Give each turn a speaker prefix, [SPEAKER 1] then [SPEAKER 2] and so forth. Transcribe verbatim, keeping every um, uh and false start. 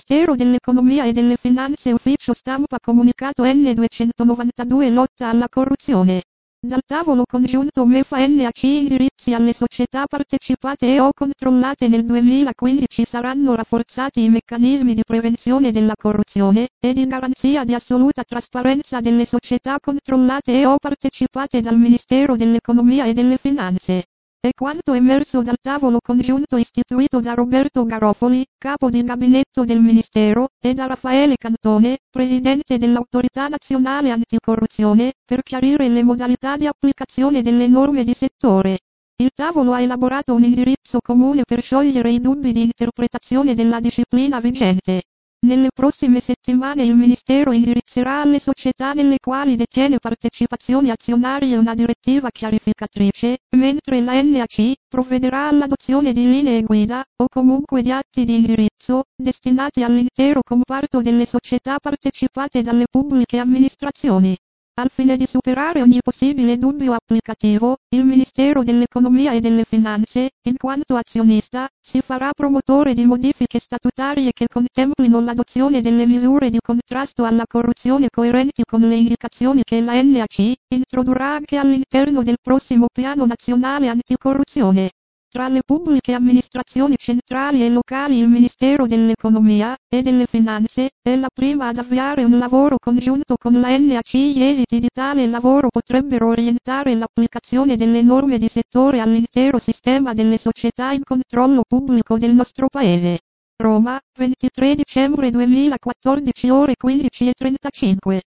[SPEAKER 1] Ministero dell'Economia e delle Finanze. Ufficio stampa comunicato N duecentonovantadue. Lotta alla corruzione. Dal tavolo congiunto M E F A N A C. Indirizzi alle società partecipate e o controllate. Nel duemilaquindici saranno rafforzati i meccanismi di prevenzione della corruzione e di garanzia di assoluta trasparenza delle società controllate e o partecipate dal Ministero dell'Economia e delle Finanze. È quanto emerso dal tavolo congiunto istituito da Roberto Garofoli, capo di gabinetto del Ministero, e da Raffaele Cantone, presidente dell'Autorità Nazionale Anticorruzione, per chiarire le modalità di applicazione delle norme di settore. Il tavolo ha elaborato un indirizzo comune per sciogliere i dubbi di interpretazione della disciplina vigente. Nelle prossime settimane il Ministero indirizzerà alle società nelle quali detiene partecipazioni azionarie una direttiva chiarificatrice, mentre la N A C provvederà all'adozione di linee guida, o comunque di atti di indirizzo, destinati all'intero comparto delle società partecipate dalle pubbliche amministrazioni. Al fine di superare ogni possibile dubbio applicativo, il Ministero dell'Economia e delle Finanze, in quanto azionista, si farà promotore di modifiche statutarie che contemplino l'adozione delle misure di contrasto alla corruzione coerenti con le indicazioni che la N A C introdurrà anche all'interno del prossimo Piano Nazionale Anticorruzione. Tra le pubbliche amministrazioni centrali e locali il Ministero dell'Economia e delle Finanze è la prima ad avviare un lavoro congiunto con la N A C. Gli esiti di tale lavoro potrebbero orientare l'applicazione delle norme di settore all'intero sistema delle società in controllo pubblico del nostro Paese. Roma, ventitré dicembre duemilaquattordici ore quindici e trentacinque.